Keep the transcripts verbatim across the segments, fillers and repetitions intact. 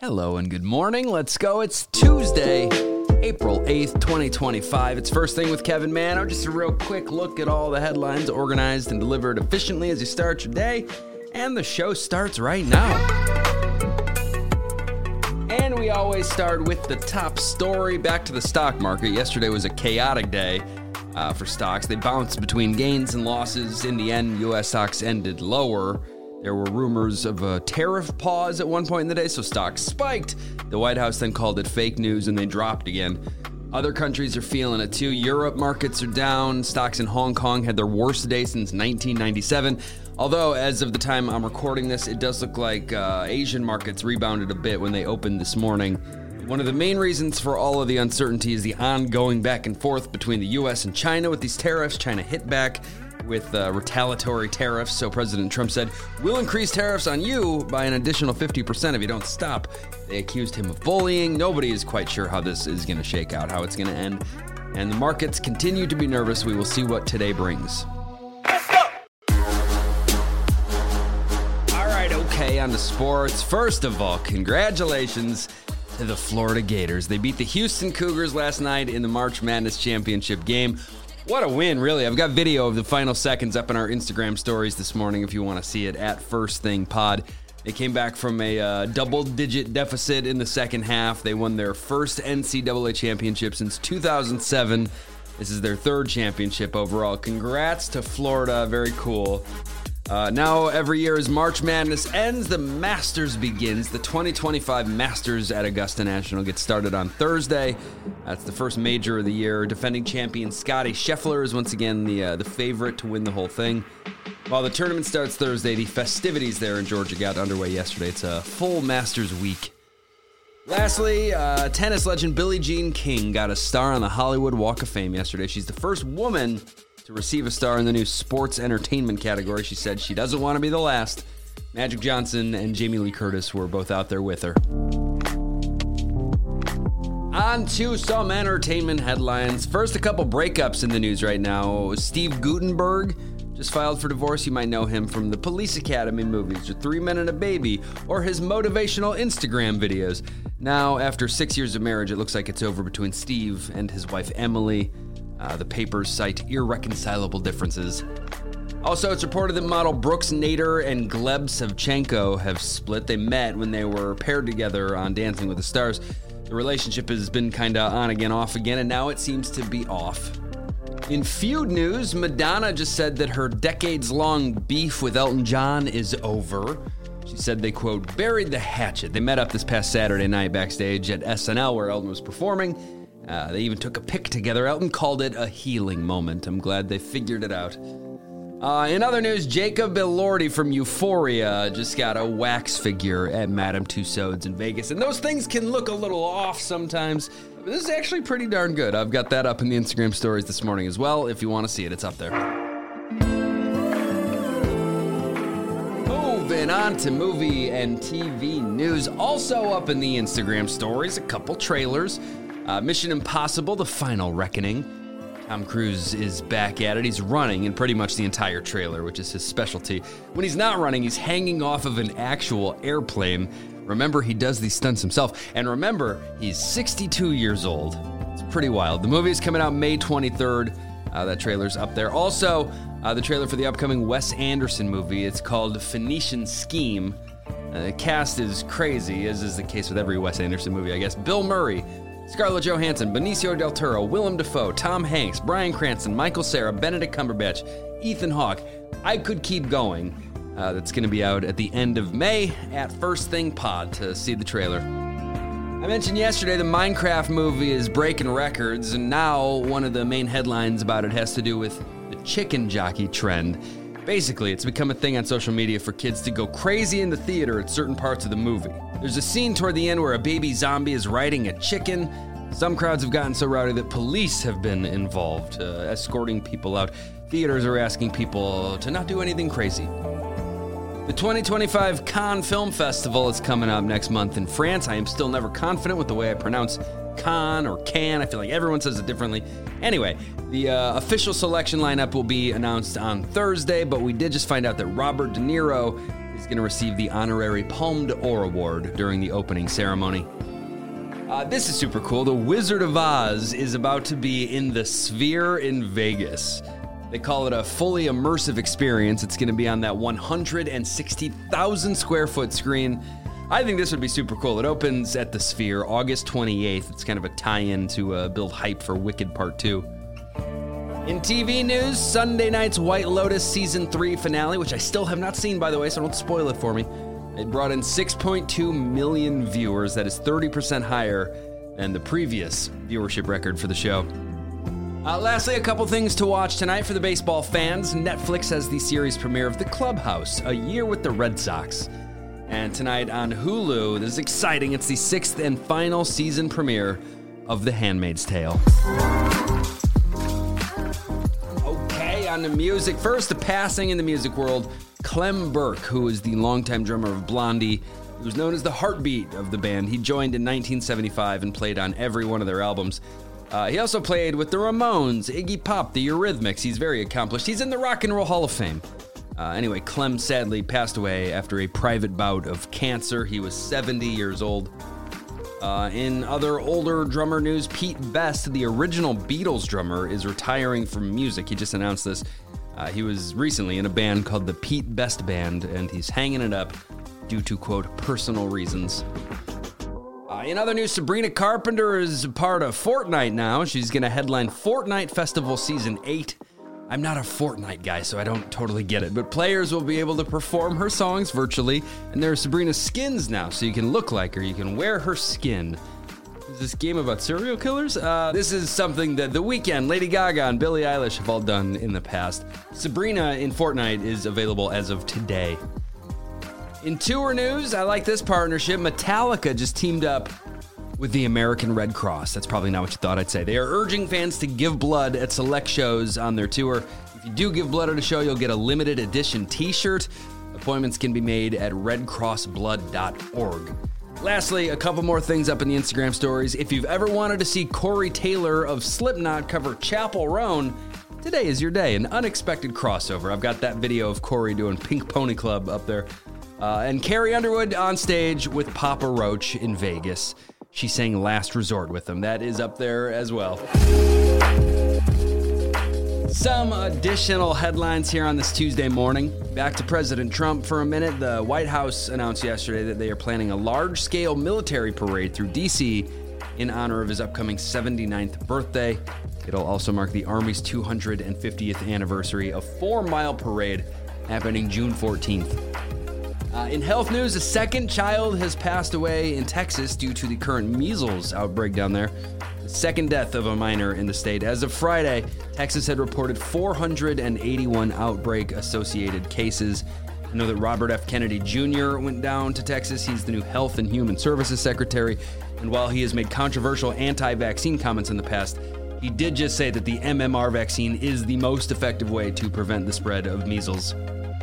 Hello and good morning. Let's go. It's Tuesday, April eighth, twenty twenty-five. It's First Thing with Kevin Manno. Just a real quick look at all the headlines organized and delivered efficiently as you start your day. And the show starts right now. And we always start with the top story. Back to the stock market. Yesterday was a chaotic day uh, for stocks. They bounced between gains and losses. In the end, U S stocks ended lower. There were rumors of a tariff pause at one point in the day, so stocks spiked. The White House then called it fake news, and they dropped again. Other countries are feeling it too. Europe markets are down. Stocks in Hong Kong had their worst day since nineteen ninety-seven. Although, as of the time I'm recording this, it does look like uh, Asian markets rebounded a bit when they opened this morning. One of the main reasons for all of the uncertainty is the ongoing back and forth between the U S and China with these tariffs. China hit back with uh, retaliatory tariffs. So President Trump said, we'll increase tariffs on you by an additional fifty percent if you don't stop. They accused him of bullying. Nobody is quite sure how this is going to shake out, how it's going to end. And the markets continue to be nervous. We will see what today brings. Let's go! All right, okay, on to sports. First of all, congratulations to the Florida Gators. They beat the Houston Cougars last night in the March Madness Championship game. What a win, really. I've got video of the final seconds up in our Instagram stories this morning if you want to see it, at First Thing Pod. They came back from a uh, double-digit deficit in the second half. They won their first N C double A championship since two thousand seven. This is their third championship overall. Congrats to Florida. Very cool. Uh, now, every year as March Madness ends, the Masters begins. The twenty twenty-five Masters at Augusta National gets started on Thursday. That's the first major of the year. Defending champion Scottie Scheffler is once again the uh, the favorite to win the whole thing. While the tournament starts Thursday, the festivities there in Georgia got underway yesterday. It's a full Masters week. Lastly, uh, tennis legend Billie Jean King got a star on the Hollywood Walk of Fame yesterday. She's the first woman to receive a star in the new sports entertainment category. She said she doesn't want to be the last. Magic Johnson and Jamie Lee Curtis were both out there with her. On to some entertainment headlines. First, a couple breakups in the news right now. Steve Guttenberg just filed for divorce. You might know him from the Police Academy movies, or Three Men and a Baby, or his motivational Instagram videos. Now, after six years of marriage, it looks like it's over between Steve and his wife Emily. Uh, the papers cite irreconcilable differences. Also, it's reported that model Brooks Nader and Gleb Savchenko have split. They met when they were paired together on Dancing with the Stars. The relationship has been kind of on again, off again, and now it seems to be off. In feud news, Madonna just said that her decades-long beef with Elton John is over. She said they, quote, buried the hatchet. They met up this past Saturday night backstage at S N L where Elton was performing. Uh, they even took a pic together. Elton called it a healing moment. I'm glad they figured it out. Uh, in other news, Jacob Elordi from Euphoria just got a wax figure at Madame Tussauds in Vegas. And those things can look a little off sometimes, but this is actually pretty darn good. I've got that up in the Instagram stories this morning as well. If you want to see it, it's up there. Moving on to movie and T V news. Also up in the Instagram stories, a couple trailers. Uh, Mission Impossible, The Final Reckoning. Tom Cruise is back at it. He's running in pretty much the entire trailer, which is his specialty. When he's not running, he's hanging off of an actual airplane. Remember, he does these stunts himself. And remember, he's sixty-two years old. It's pretty wild. The movie is coming out May twenty-third. Uh, that trailer's up there. Also, uh, the trailer for the upcoming Wes Anderson movie. It's called Phoenician Scheme. Uh, the cast is crazy, as is the case with every Wes Anderson movie, I guess. Bill Murray, Scarlett Johansson, Benicio del Toro, Willem Dafoe, Tom Hanks, Bryan Cranston, Michael Cera, Benedict Cumberbatch, Ethan Hawke. I could keep going. Uh, that's going to be out at the end of May at First Thing Pod to see the trailer. I mentioned yesterday the Minecraft movie is breaking records, and now one of the main headlines about it has to do with the chicken jockey trend. Basically, it's become a thing on social media for kids to go crazy in the theater at certain parts of the movie. There's a scene toward the end where a baby zombie is riding a chicken. Some crowds have gotten so rowdy that police have been involved, uh, escorting people out. Theaters are asking people to not do anything crazy. The twenty twenty-five Cannes Film Festival is coming up next month in France. I am still never confident with the way I pronounce Cannes or Cannes. I feel like everyone says it differently. Anyway, the uh, official selection lineup will be announced on Thursday, but we did just find out that Robert De Niro He's going to receive the honorary Palme d'Or award during the opening ceremony. Uh, this is super cool. The Wizard of Oz is about to be in the Sphere in Vegas. They call it a fully immersive experience. It's going to be on that one hundred sixty thousand square foot screen. I think this would be super cool. It opens at the Sphere August twenty-eighth. It's kind of a tie-in to uh, build hype for Wicked Part two. In T V news, Sunday night's White Lotus Season three finale, which I still have not seen, by the way, so don't spoil it for me. It brought in six point two million viewers. That is thirty percent higher than the previous viewership record for the show. Uh, lastly, a couple things to watch tonight for the baseball fans. Netflix has the series premiere of The Clubhouse, A Year with the Red Sox. And tonight on Hulu, this is exciting. It's the sixth and final season premiere of The Handmaid's Tale. Okay, on to music. First, the passing in the music world. Clem Burke, who is the longtime drummer of Blondie, he was known as the heartbeat of the band. He joined in nineteen seventy-five and played on every one of their albums. Uh, he also played with the Ramones, Iggy Pop, the Eurythmics. He's very accomplished. He's in the Rock and Roll Hall of Fame. Uh, anyway, Clem sadly passed away after a private bout of cancer. He was seventy years old. Uh, in other older drummer news, Pete Best, the original Beatles drummer, is retiring from music. He just announced this. Uh, he was recently in a band called the Pete Best Band, and he's hanging it up due to, quote, personal reasons. Uh, in other news, Sabrina Carpenter is part of Fortnite now. She's going to headline Fortnite Festival Season eight. I'm not a Fortnite guy, so I don't totally get it, but players will be able to perform her songs virtually, and there are Sabrina skins now, so you can look like her, you can wear her skin. Is this game about serial killers? Uh, this is something that The Weeknd, Lady Gaga, and Billie Eilish have all done in the past. Sabrina in Fortnite is available as of today. In tour news, I like this partnership. Metallica just teamed up with the American Red Cross. That's probably not what you thought I'd say. They are urging fans to give blood at select shows on their tour. If you do give blood at a show, you'll get a limited edition t-shirt. Appointments can be made at red cross blood dot org. Lastly, a couple more things up in the Instagram stories. If you've ever wanted to see Corey Taylor of Slipknot cover Chapel Roan, today is your day. An unexpected crossover. I've got that video of Corey doing Pink Pony Club up there. Uh, and Carrie Underwood on stage with Papa Roach in Vegas. She sang Last Resort with them. That is up there as well. Some additional headlines here on this Tuesday morning. Back to President Trump for a minute. The White House announced yesterday that they are planning a large-scale military parade through D C in honor of his upcoming seventy-ninth birthday. It'll also mark the Army's two hundred fiftieth anniversary, a four-mile parade happening June fourteenth. Uh, in health news, a second child has passed away in Texas due to the current measles outbreak down there. The second death of a minor in the state. As of Friday, Texas had reported four hundred eighty-one outbreak-associated cases. I know that Robert F. Kennedy Junior went down to Texas. He's the new Health and Human Services Secretary. And while he has made controversial anti-vaccine comments in the past, he did just say that the M M R vaccine is the most effective way to prevent the spread of measles.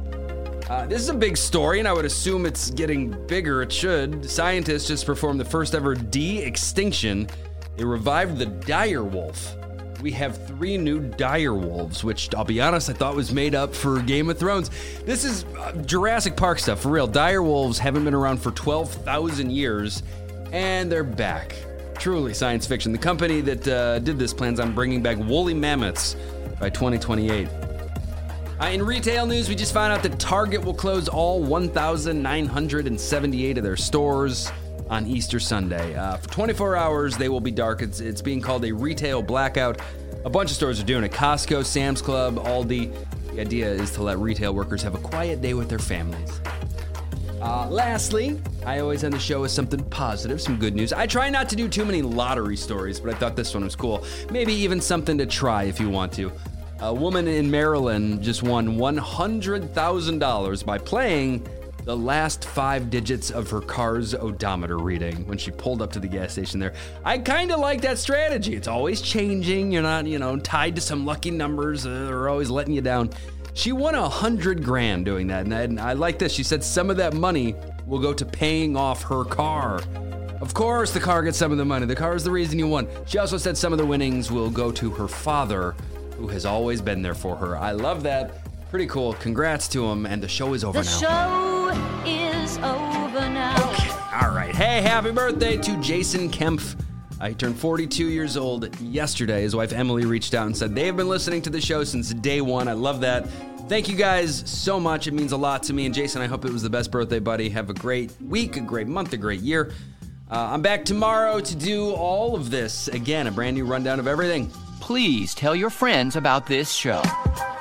Uh, this is a big story, and I would assume it's getting bigger. It should. Scientists just performed the first ever de-extinction. They revived the dire wolf. We have three new dire wolves, which, I'll be honest, I thought was made up for Game of Thrones. This is uh, Jurassic Park stuff, for real. Dire wolves haven't been around for twelve thousand years, and they're back. Truly science fiction. The company that uh, did this plans on bringing back woolly mammoths by twenty twenty-eight. Uh, in retail news, we just found out that Target will close all one thousand nine hundred seventy-eight of their stores on Easter Sunday. Uh, for twenty-four hours, they will be dark. It's, it's being called a retail blackout. A bunch of stores are doing it. Costco, Sam's Club, Aldi. The idea is to let retail workers have a quiet day with their families. Uh, lastly, I always end the show with something positive, some good news. I try not to do too many lottery stories, but I thought this one was cool. Maybe even something to try if you want to. A woman in Maryland just won one hundred thousand dollars by playing the last five digits of her car's odometer reading when she pulled up to the gas station there. I kind of like that strategy. It's always changing. You're not, you know, tied to some lucky numbers uh, that are always letting you down. She won a hundred grand doing that. And I, and I like this. She said some of that money will go to paying off her car. Of course, the car gets some of the money. The car is the reason you won. She also said some of the winnings will go to her father, who has always been there for her. I love that. Pretty cool. Congrats to him. And the show is over the now. Show is over now. Okay. All right. Hey, happy birthday to Jason Kempf. Uh, he turned forty-two years old yesterday. His wife Emily reached out and said they have been listening to the show since day one. I love that. Thank you guys so much. It means a lot to me. And Jason, I hope it was the best birthday, buddy. Have a great week, a great month, a great year. Uh, I'm back tomorrow to do all of this. Again, a brand new rundown of everything. Please tell your friends about this show.